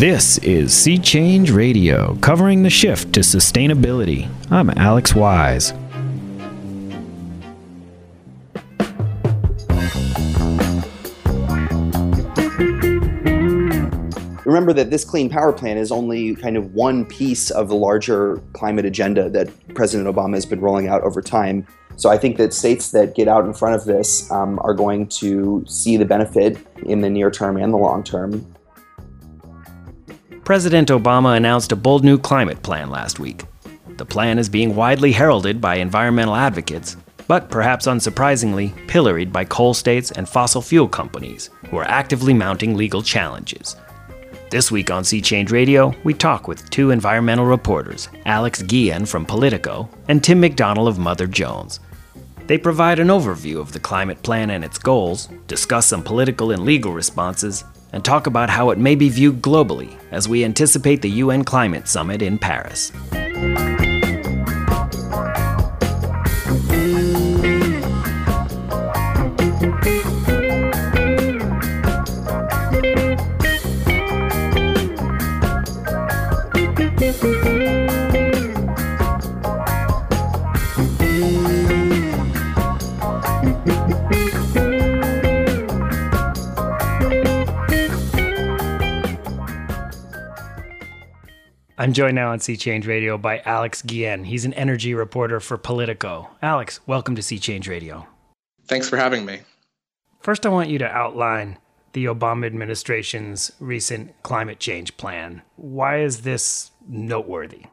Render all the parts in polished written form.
This is Sea Change Radio, covering the shift to sustainability. I'm Alex Wise. Remember that this Clean Power Plan is only kind of one piece of the larger climate agenda that President Obama has been rolling out over time. So I think that states that get out in front of this are going to see the benefit in the near term and the long term. President Obama announced a bold new climate plan last week. The plan is being widely heralded by environmental advocates, but perhaps unsurprisingly, pilloried by coal states and fossil fuel companies, who are actively mounting legal challenges. This week on Sea Change Radio, we talk with two environmental reporters, Alex Guillen from Politico and Tim McDonald of Mother Jones. They provide an overview of the climate plan and its goals, discuss some political and legal responses, and talk about how it may be viewed globally as we anticipate the UN Climate Summit in Paris. I'm joined now on Sea Change Radio by Alex Guillen. He's an energy reporter for Politico. Alex, welcome to Sea Change Radio. Thanks for having me. First, I want you to outline the Obama administration's recent climate change plan. Why is this noteworthy?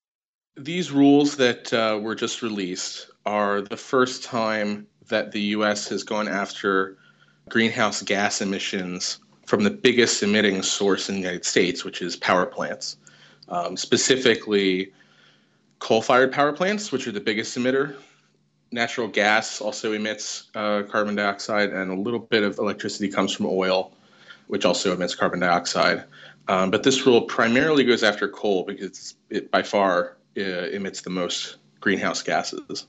These rules that were just released are the first time that the U.S. has gone after greenhouse gas emissions from the biggest emitting source in the United States, which is power plants. Specifically coal-fired power plants, which are the biggest emitter. Natural gas also emits carbon dioxide, and a little bit of electricity comes from oil, which also emits carbon dioxide. But this rule primarily goes after coal because it by far emits the most greenhouse gases.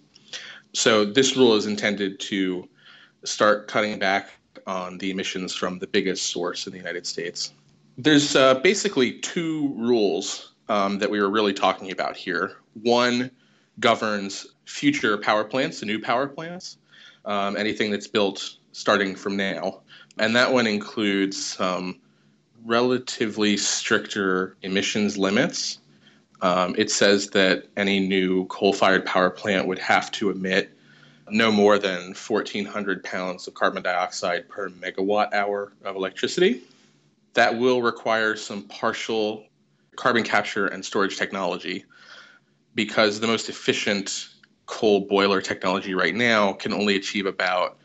So this rule is intended to start cutting back on the emissions from the biggest source in the United States. There's basically two rules that we were really talking about here. One governs future power plants, the new power plants, anything that's built starting from now. And that one includes some relatively stricter emissions limits. It says that any new coal-fired power plant would have to emit no more than 1,400 pounds of carbon dioxide per megawatt hour of electricity. That will require some partial carbon capture and storage technology because the most efficient coal boiler technology right now can only achieve about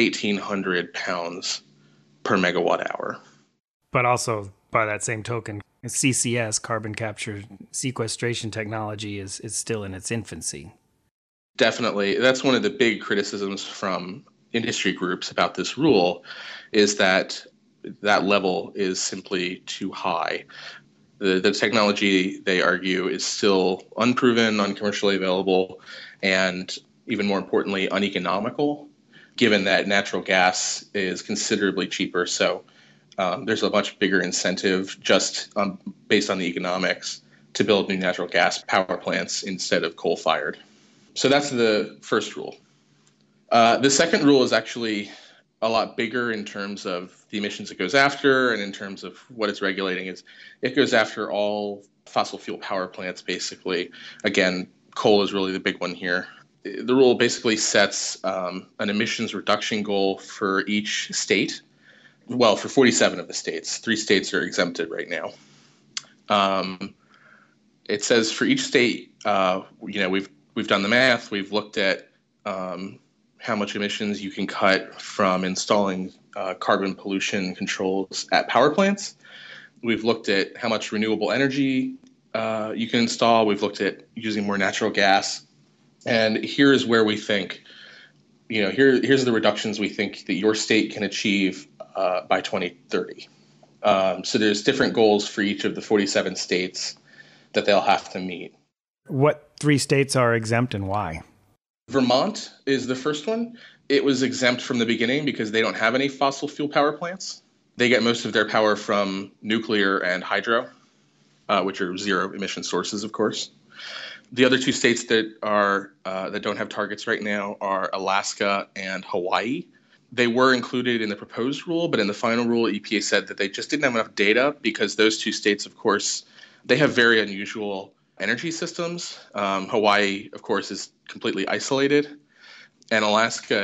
1,800 pounds per megawatt hour. But also, by that same token, CCS, carbon capture sequestration technology, is still in its infancy. Definitely. That's one of the big criticisms from industry groups about this rule is that level is simply too high. The technology, they argue, is still unproven, uncommercially available, and even more importantly, uneconomical, given that natural gas is considerably cheaper. So there's a much bigger incentive just based on the economics to build new natural gas power plants instead of coal-fired. So that's the first rule. The second rule is actually a lot bigger in terms of the emissions it goes after and in terms of what it's regulating. Is it goes after all fossil fuel power plants, basically. Again, coal is really the big one here. The rule basically sets an emissions reduction goal for each state. Well, for 47 of the states. 3 states are exempted right now. It says for each state, we've done the math. We've looked at how much emissions you can cut from installing carbon pollution controls at power plants. We've looked at how much renewable energy you can install. We've looked at using more natural gas. And here's where we think, here's the reductions we think that your state can achieve by 2030. So there's different goals for each of the 47 states that they'll have to meet. What 3 states are exempt and why? Vermont is the first one. It was exempt from the beginning because they don't have any fossil fuel power plants. They get most of their power from nuclear and hydro, which are zero emission sources, of course. The other two states that don't have targets right now are Alaska and Hawaii. They were included in the proposed rule, but in the final rule, EPA said that they just didn't have enough data because those two states, of course, they have very unusual energy systems. Hawaii, of course, is completely isolated, and Alaska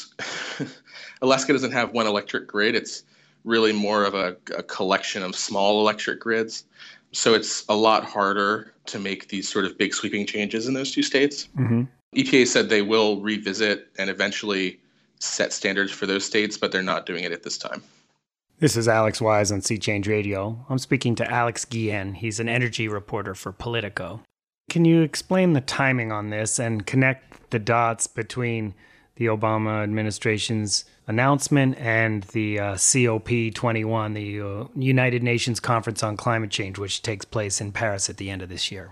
doesn't have one electric grid. It's really more of a collection of small electric grids. So it's a lot harder to make these sort of big sweeping changes in those two states. Mm-hmm. EPA said they will revisit and eventually set standards for those states, but they're not doing it at this time. This is Alex Wise on Sea Change Radio. I'm speaking to Alex Guillen. He's an energy reporter for Politico. Can you explain the timing on this and connect the dots between the Obama administration's announcement and the COP21, the United Nations Conference on Climate Change, which takes place in Paris at the end of this year?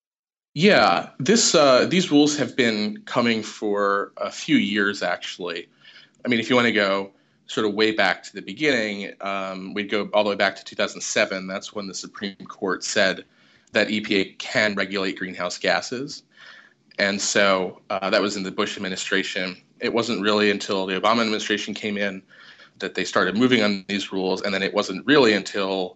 Yeah, these rules have been coming for a few years, actually. I mean, if you want to go sort of way back to the beginning, we'd go all the way back to 2007. That's when the Supreme Court said that EPA can regulate greenhouse gases. And so that was in the Bush administration. It wasn't really until the Obama administration came in that they started moving on these rules. And then it wasn't really until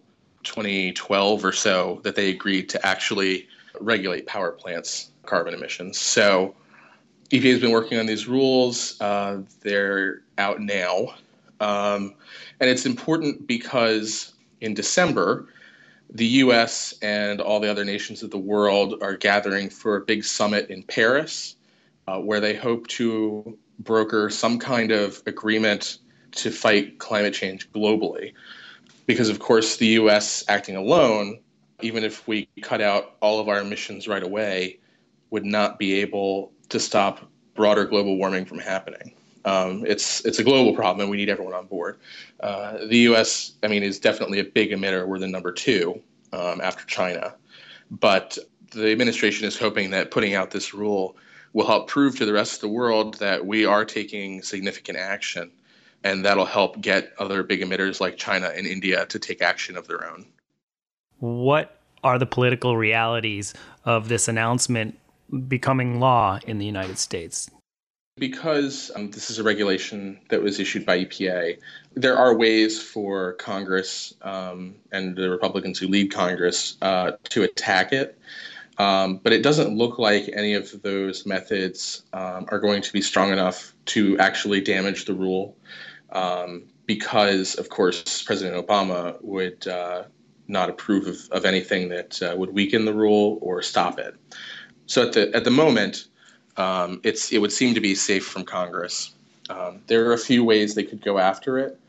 2012 or so that they agreed to actually regulate power plants' carbon emissions. So EPA has been working on these rules. They're out now. And it's important because in December, the U.S. and all the other nations of the world are gathering for a big summit in Paris, where they hope to broker some kind of agreement to fight climate change globally. Because, of course, the U.S. acting alone, even if we cut out all of our emissions right away, would not be able to stop broader global warming from happening. It's a global problem, and we need everyone on board. The U.S., is definitely a big emitter. We're the number two after China. But the administration is hoping that putting out this rule will help prove to the rest of the world that we are taking significant action, and that'll help get other big emitters like China and India to take action of their own. What are the political realities of this announcement becoming law in the United States? Because this is a regulation that was issued by EPA, there are ways for Congress and the Republicans who lead Congress to attack it. But it doesn't look like any of those methods are going to be strong enough to actually damage the rule because, of course, President Obama would not approve of anything that would weaken the rule or stop it. So at the moment, it would seem to be safe from Congress. There are a few ways they could go after it.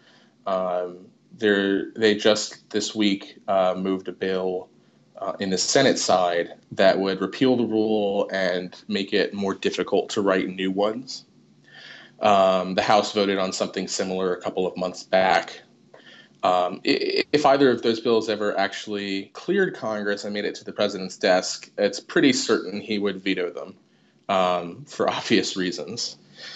They just this week moved a bill in the Senate side that would repeal the rule and make it more difficult to write new ones. The House voted on something similar a couple of months back. If either of those bills ever actually cleared Congress and made it to the president's desk, it's pretty certain he would veto them. For obvious reasons.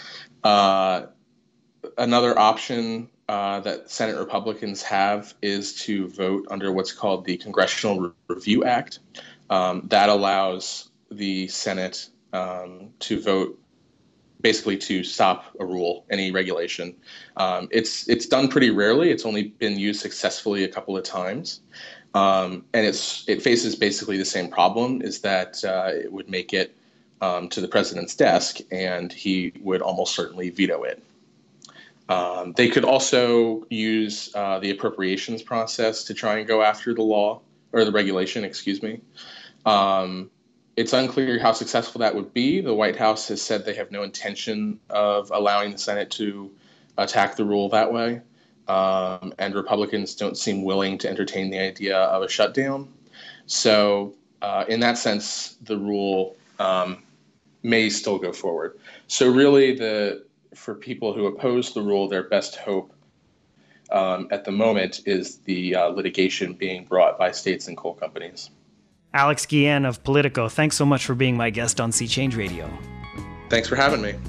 Another option that Senate Republicans have is to vote under what's called the Congressional Review Act. That allows the Senate to vote basically to stop a rule, any regulation. It's done pretty rarely. It's only been used successfully a couple of times. And it faces basically the same problem, is that it would make it to the president's desk, and he would almost certainly veto it. They could also use the appropriations process to try and go after the law, or the regulation, excuse me. It's unclear how successful that would be. The White House has said they have no intention of allowing the Senate to attack the rule that way. And Republicans don't seem willing to entertain the idea of a shutdown. So in that sense, the rule may still go forward. So really, for people who oppose the rule, their best hope at the moment is the litigation being brought by states and coal companies. Alex Guillen of Politico, thanks so much for being my guest on Sea Change Radio. Thanks for having me.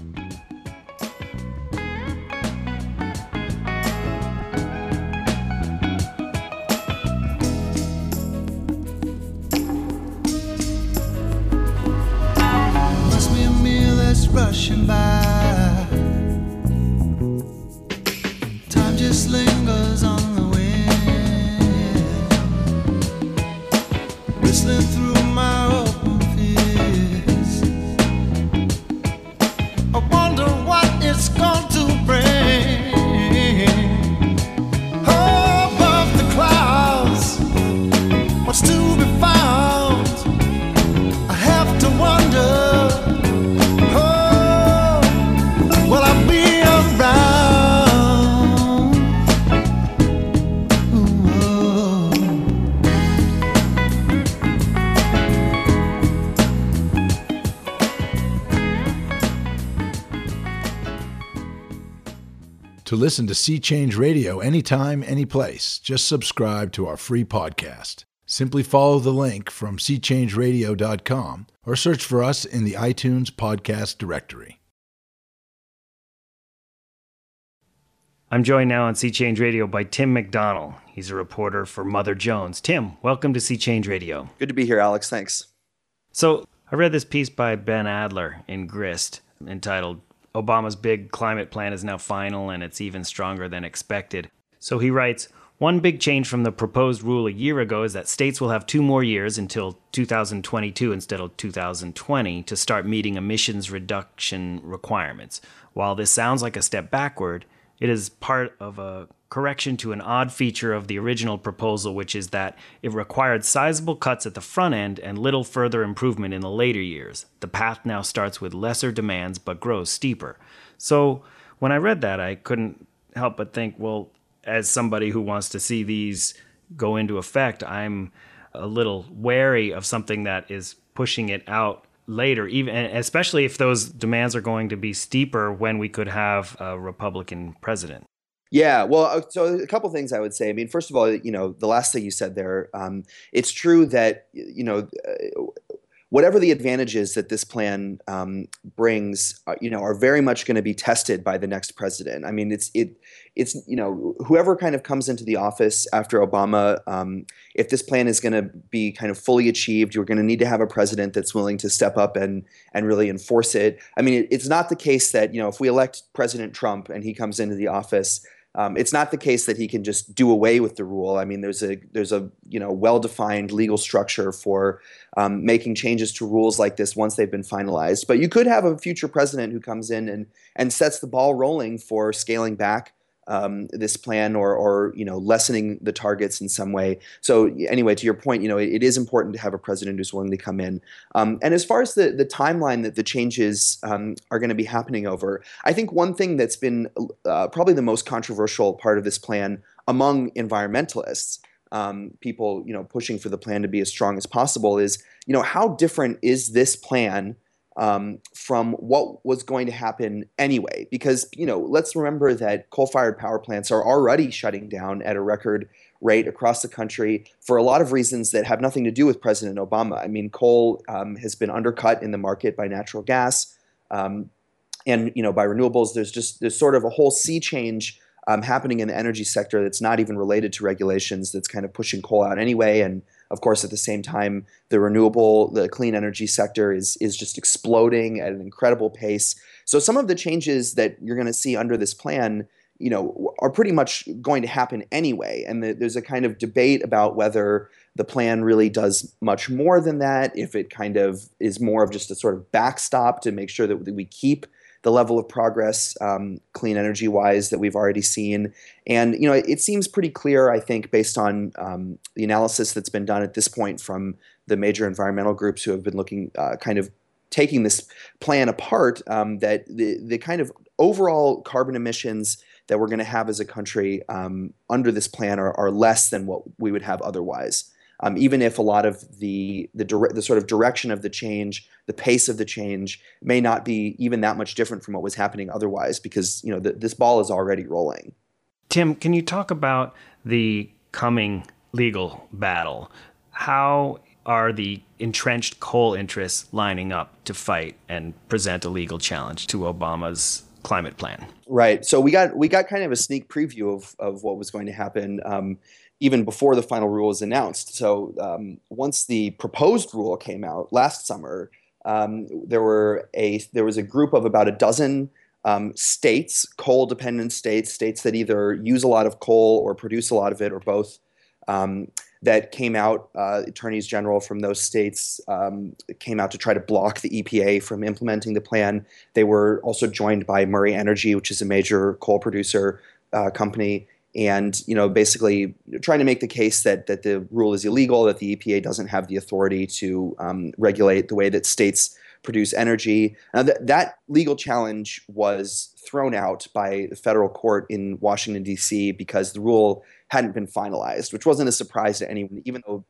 rushing by. Time just lingers on the wind, whistling through my open fears. I wonder what it's going to bring. Oh, above the clouds, what's to be found? I have to wonder. Oh, will I be around? Ooh, To listen to Sea Change Radio anytime, anyplace, just subscribe to our free podcast. Simply follow the link from seachangeradio.com or search for us in the iTunes podcast directory. I'm joined now on Sea Change Radio by Tim McDonnell. He's a reporter for Mother Jones. Tim, welcome to Sea Change Radio. Good to be here, Alex. Thanks. So, I read this piece by Ben Adler in Grist entitled, Obama's Big Climate Plan is Now Final and It's Even Stronger Than Expected. So he writes, one big change from the proposed rule a year ago is that states will have 2 more years until 2022 instead of 2020 to start meeting emissions reduction requirements. While this sounds like a step backward, it is part of a correction to an odd feature of the original proposal, which is that it required sizable cuts at the front end and little further improvement in the later years. The path now starts with lesser demands but grows steeper. So when I read that, I couldn't help but think, well, as somebody who wants to see these go into effect, I'm a little wary of something that is pushing it out later, even especially if those demands are going to be steeper when we could have a Republican president. Yeah, well, so a couple things I would say. I mean, first of all, the last thing you said there, it's true that, whatever the advantages that this plan brings, are very much going to be tested by the next president. I mean, it's whoever kind of comes into the office after Obama, if this plan is going to be kind of fully achieved, you're going to need to have a president that's willing to step up and really enforce it. I mean, it's not the case that, if we elect President Trump and he comes into the office, it's not the case that he can just do away with the rule. I mean, there's a well-defined legal structure for making changes to rules like this once they've been finalized. But you could have a future president who comes in and sets the ball rolling for scaling back this plan or lessening the targets in some way. So anyway, to your point, it is important to have a president who's willing to come in. And as far as the timeline that the changes are going to be happening over, I think one thing that's been probably the most controversial part of this plan among environmentalists, people pushing for the plan to be as strong as possible, is how different is this plan from what was going to happen anyway? Because, let's remember that coal-fired power plants are already shutting down at a record rate across the country for a lot of reasons that have nothing to do with President Obama. I mean, coal has been undercut in the market by natural gas and, by renewables. There's sort of a whole sea change happening in the energy sector that's not even related to regulations, that's kind of pushing coal out anyway. And of course, at the same time, the clean energy sector is just exploding at an incredible pace. So some of the changes that you're going to see under this plan, are pretty much going to happen anyway. And there's a kind of debate about whether the plan really does much more than that, if it kind of is more of just a sort of backstop to make sure that we keep the level of progress, clean energy-wise, that we've already seen. And, it seems pretty clear, I think, based on the analysis that's been done at this point from the major environmental groups who have been looking, kind of taking this plan apart, that the kind of overall carbon emissions that we're going to have as a country under this plan are less than what we would have otherwise. Even if a lot of the sort of direction of the change, the pace of the change may not be even that much different from what was happening otherwise, because this ball is already rolling. Tim, can you talk about the coming legal battle? How are the entrenched coal interests lining up to fight and present a legal challenge to Obama's climate plan? Right. So we got kind of a sneak preview of what was going to happen even before the final rule was announced. So once the proposed rule came out last summer, there was a group of about a dozen states, coal-dependent states that either use a lot of coal or produce a lot of it, or both, that came out. Attorneys general from those states came out to try to block the EPA from implementing the plan. They were also joined by Murray Energy, which is a major coal producer company, and basically trying to make the case that the rule is illegal, that the EPA doesn't have the authority to regulate the way that states produce energy. Now, that legal challenge was thrown out by the federal court in Washington, D.C., because the rule hadn't been finalized, which wasn't a surprise to anyone, even though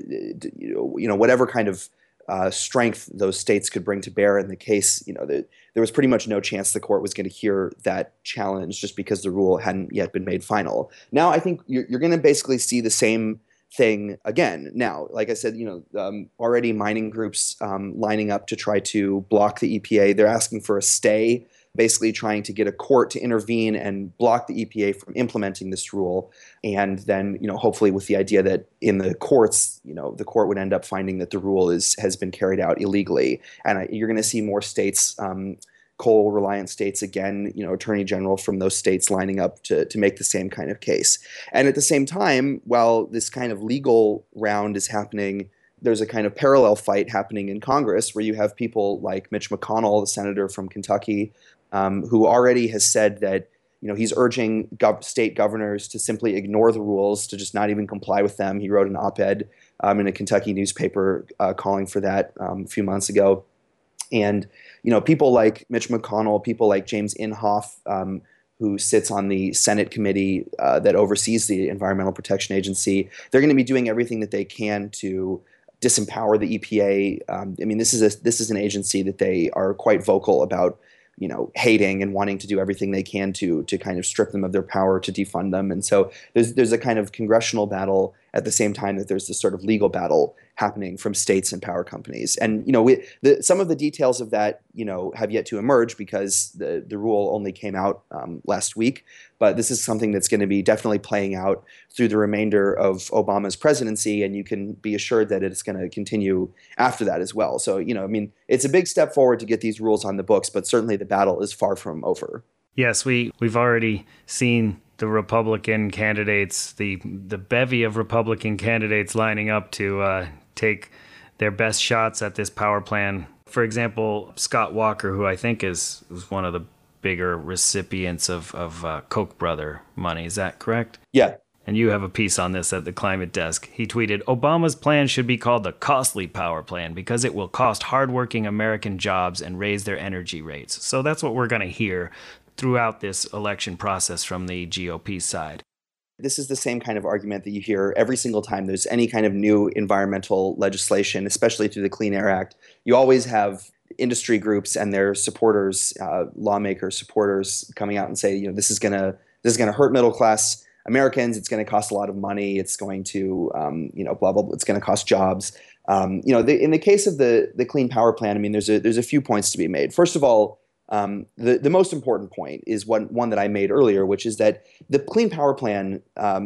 whatever kind of strength those states could bring to bear in the case, there was pretty much no chance the court was going to hear that challenge just because the rule hadn't yet been made final. Now, I think you're going to basically see the same thing again. Now, like I said, already mining groups lining up to try to block the EPA. They're asking for a stay, basically trying to get a court to intervene and block the EPA from implementing this rule. And then, hopefully with the idea that in the courts, the court would end up finding that the rule has been carried out illegally. And you're going to see more states, coal-reliant states again, attorney general from those states lining up to make the same kind of case. And at the same time, while this kind of legal round is happening, there's a kind of parallel fight happening in Congress where you have people like Mitch McConnell, the senator from Kentucky, who already has said that he's urging state governors to simply ignore the rules, to just not even comply with them. He wrote an op-ed in a Kentucky newspaper calling for that a few months ago. And people like Mitch McConnell, people like James Inhofe, who sits on the Senate committee that oversees the Environmental Protection Agency, they're going to be doing everything that they can to disempower the EPA. This is an agency that they are quite vocal about, hating and wanting to do everything they can to kind of strip them of their power, to defund them. And so there's a kind of congressional battle at the same time that there's this sort of legal battle happening from states and power companies. And some of the details of that have yet to emerge because the rule only came out last week. But this is something that's going to be definitely playing out through the remainder of Obama's presidency, and you can be assured that it's going to continue after that as well. So it's a big step forward to get these rules on the books, but certainly the battle is far from over. Yes, we've already seen the Republican candidates, the bevy of Republican candidates lining up to take their best shots at this power plan. For example, Scott Walker, who I think was one of the bigger recipients of Koch brother money. Is that correct? Yeah. And you have a piece on this at the Climate Desk. He tweeted, "Obama's plan should be called the costly power plan because it will cost hardworking American jobs and raise their energy rates." So that's what we're going to hear throughout this election process from the GOP side. This is the same kind of argument that you hear every single time there's any kind of new environmental legislation, especially through the Clean Air Act. You always have industry groups and their supporters, lawmakers, supporters coming out and say, this is going to hurt middle class Americans. It's going to cost a lot of money. It's going to, blah, blah, blah. It's going to cost jobs. In the case of the Clean Power Plan, there's a few points to be made. First of all, the most important point is one that I made earlier, which is that the Clean Power Plan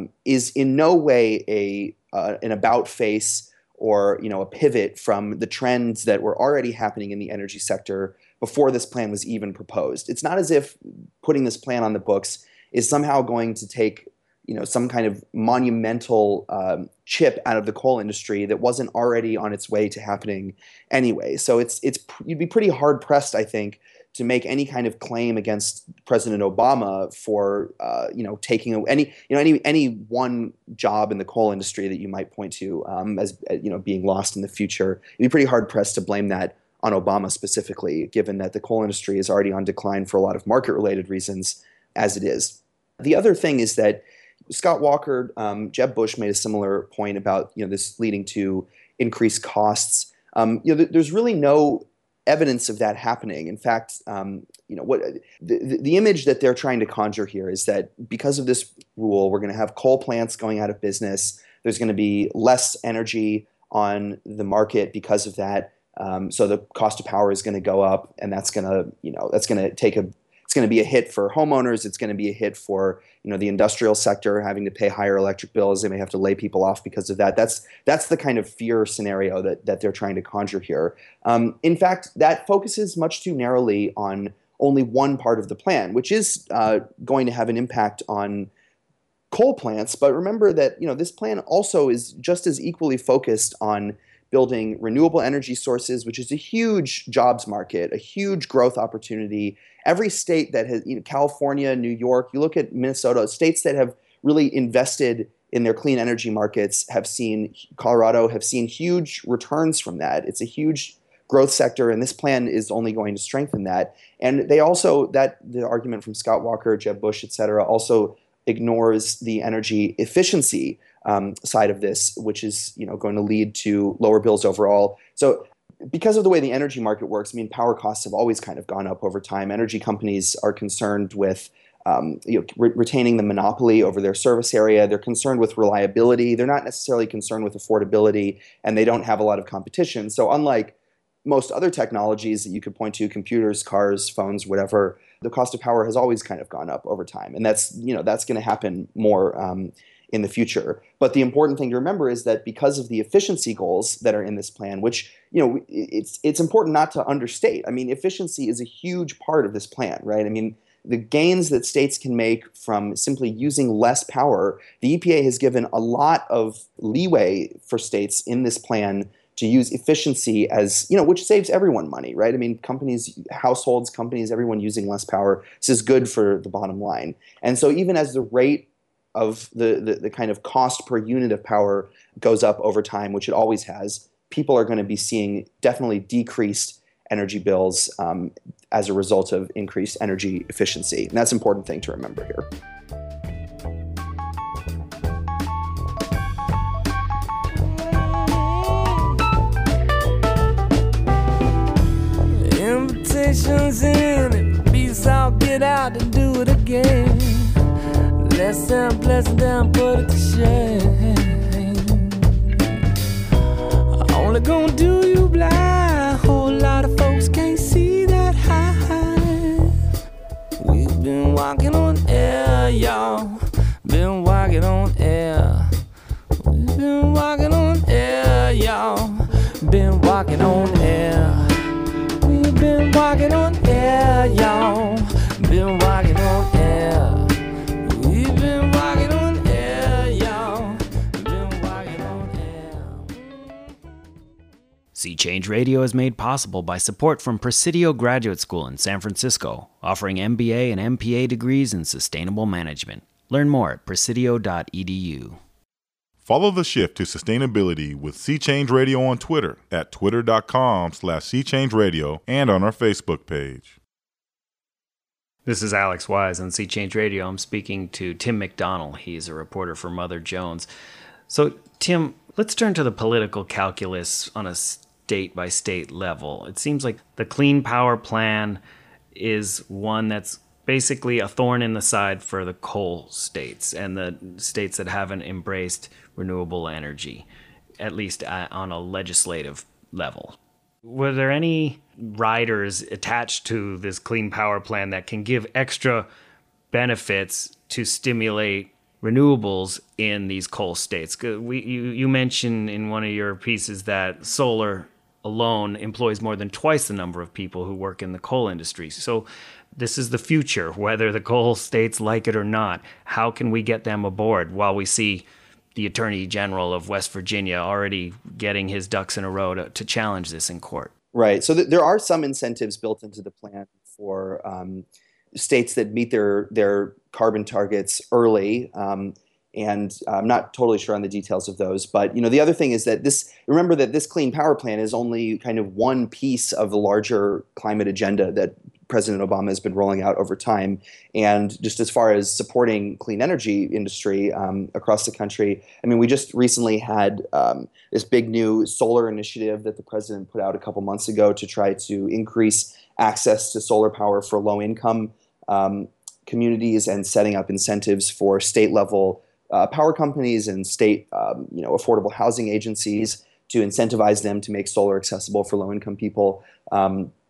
is in no way an about face or a pivot from the trends that were already happening in the energy sector before this plan was even proposed. It's not as if putting this plan on the books is somehow going to take some kind of monumental chip out of the coal industry that wasn't already on its way to happening anyway. So you'd be pretty hard pressed, I think, to make any kind of claim against President Obama for taking any one job in the coal industry that you might point to as being lost in the future. It'd be pretty hard pressed to blame that on Obama specifically, given that the coal industry is already on decline for a lot of market related reasons as it is. The other thing is that Scott Walker, Jeb Bush made a similar point about this leading to increased costs. There's really no evidence of that happening. In fact, what the image that they're trying to conjure here is that because of this rule, we're going to have coal plants going out of business. There's going to be less energy on the market because of that. So the cost of power is going to go up, and that's going to going to be a hit for homeowners. It's going to be a hit for the industrial sector having to pay higher electric bills. They may have to lay people off because of that. That's the kind of fear scenario that they're trying to conjure here. In fact, that focuses much too narrowly on only one part of the plan, which is going to have an impact on coal plants. But remember that this plan also is just as equally focused on building renewable energy sources, which is a huge jobs market, a huge growth opportunity. Every state that has, California, New York, you look at Minnesota, states that have really invested in their clean energy markets Colorado have seen huge returns from that. It's a huge growth sector, and this plan is only going to strengthen that. And they also, the argument from Scott Walker, Jeb Bush, et cetera, also ignores the energy efficiency side of this, which is going to lead to lower bills overall. So because of the way the energy market works, power costs have always kind of gone up over time. Energy companies are concerned with retaining the monopoly over their service area. They're concerned with reliability. They're not necessarily concerned with affordability, and they don't have a lot of competition. So unlike most other technologies that you could point to, computers, cars, phones, whatever, the cost of power has always kind of gone up over time. And that's going to happen more in the future. But the important thing to remember is that because of the efficiency goals that are in this plan, which it's important not to understate. Efficiency is a huge part of this plan, right? The gains that states can make from simply using less power, the EPA has given a lot of leeway for states in this plan to use efficiency as, which saves everyone money, right? Companies, households, companies, everyone using less power. This is good for the bottom line. And so even as the rate of the kind of cost per unit of power goes up over time, which it always has, people are going to be seeing definitely decreased energy bills as a result of increased energy efficiency. And that's an important thing to remember here. Invitations in, peace out, get out and do it again. Less than pleasant and put it to shame. Only gonna do you blind. Whole lot of folks can't see that high. We've been walking on air, y'all. Been walking on air. We've been walking on air, y'all. Been walking on air. We've been walking on air, y'all. Been walking on air. We've been walking on air, y'all. Been walking on air. Sea Change Radio is made possible by support from Presidio Graduate School in San Francisco, offering MBA and MPA degrees in sustainable management. Learn more at presidio.edu. Follow the shift to sustainability with Sea Change Radio on Twitter at twitter.com/SeaChangeRadio and on our Facebook page. This is Alex Wise on Sea Change Radio. I'm speaking to Tim McDonnell. He's a reporter for Mother Jones. So, Tim, let's turn to the political calculus on a state-by-state level. It seems like the Clean Power Plan is one that's basically a thorn in the side for the coal states and the states that haven't embraced renewable energy, at least on a legislative level. Were there any riders attached to this Clean Power Plan that can give extra benefits to stimulate renewables in these coal states? You mentioned in one of your pieces that solar alone employs more than twice the number of people who work in the coal industry. So this is the future, whether the coal states like it or not. How can we get them aboard while we see the Attorney General of West Virginia already getting his ducks in a row to challenge this in court? Right. So there are some incentives built into the plan for states that meet their carbon targets early. And I'm not totally sure on the details of those. But, the other thing is that remember that this Clean Power Plan is only kind of one piece of the larger climate agenda that President Obama has been rolling out over time. And just as far as supporting clean energy industry across the country, we just recently had this big new solar initiative that the president put out a couple months ago to try to increase access to solar power for low-income communities and setting up incentives for state-level power companies and state affordable housing agencies to incentivize them to make solar accessible for low-income people.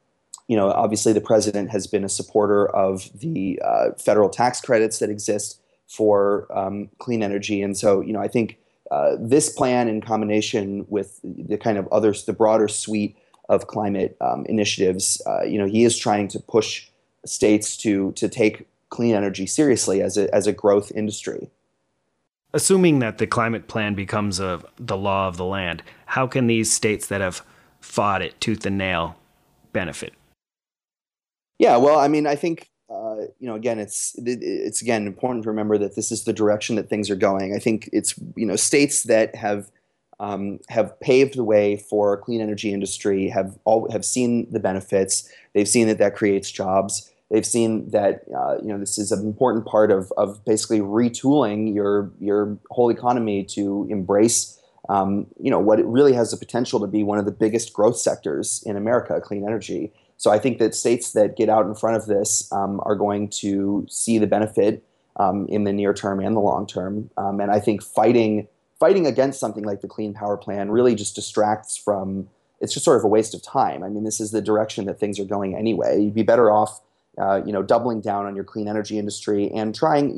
Obviously the president has been a supporter of the federal tax credits that exist for clean energy. And so, I think this plan in combination with the kind of the broader suite of climate initiatives, he is trying to push states to take clean energy seriously as a growth industry. Assuming that the climate plan becomes the law of the land, how can these states that have fought it tooth and nail benefit? Yeah, well, I think again, it's again important to remember that this is the direction that things are going. I think it's states that have paved the way for a clean energy industry have seen the benefits. They've seen that creates jobs. They've seen that this is an important part of basically retooling your whole economy to embrace what it really has the potential to be one of the biggest growth sectors in America, clean energy. So I think that states that get out in front of this are going to see the benefit in the near term and the long term. And I think fighting against something like the Clean Power Plan really just distracts from. It's just sort of a waste of time. This is the direction that things are going anyway. You'd be better off doubling down on your clean energy industry and trying,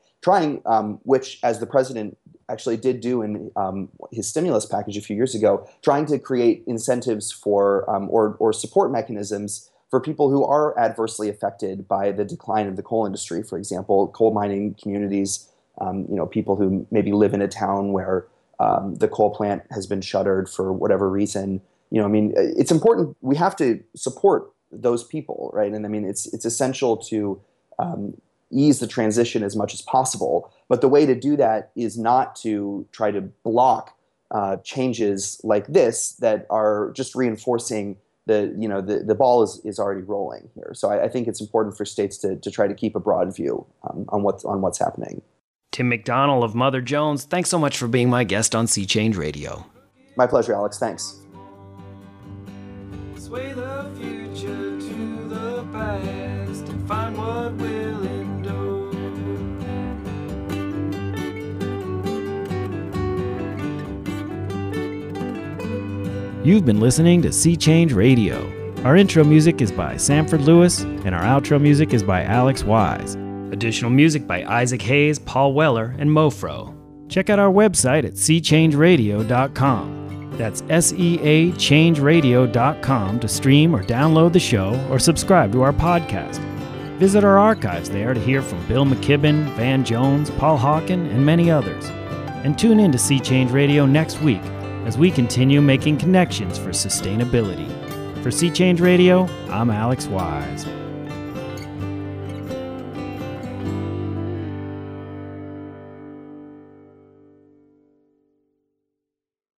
which as the president actually did do in his stimulus package a few years ago, trying to create incentives for or support mechanisms for people who are adversely affected by the decline of the coal industry. For example, coal mining communities, people who maybe live in a town where the coal plant has been shuttered for whatever reason. It's important. We have to support those people, right? And it's essential to ease the transition as much as possible. But the way to do that is not to try to block changes like this that are just reinforcing the ball is already rolling here. So I think it's important for states to try to keep a broad view on what's happening. Tim McDonald of Mother Jones, thanks so much for being my guest on Sea Change Radio. My pleasure, Alex. Thanks. Sway the future to the past and find what will endure. You've been listening to Sea Change Radio. Our intro music is by Sanford Lewis, and our outro music is by Alex Wise. Additional music by Isaac Hayes, Paul Weller, and Mofro. Check out our website at seachangeradio.com. That's SEAchangeradio.com to stream or download the show or subscribe to our podcast. Visit our archives there to hear from Bill McKibben, Van Jones, Paul Hawken, and many others. And tune in to Sea Change Radio next week as we continue making connections for sustainability. For Sea Change Radio, I'm Alex Wise.